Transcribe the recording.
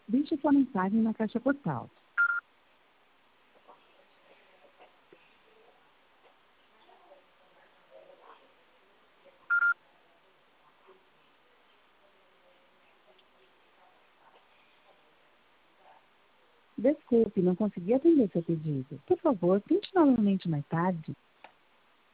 Deixe sua mensagem na caixa postal. Desculpe, não consegui atender seu pedido. Por favor, tente novamente mais tarde.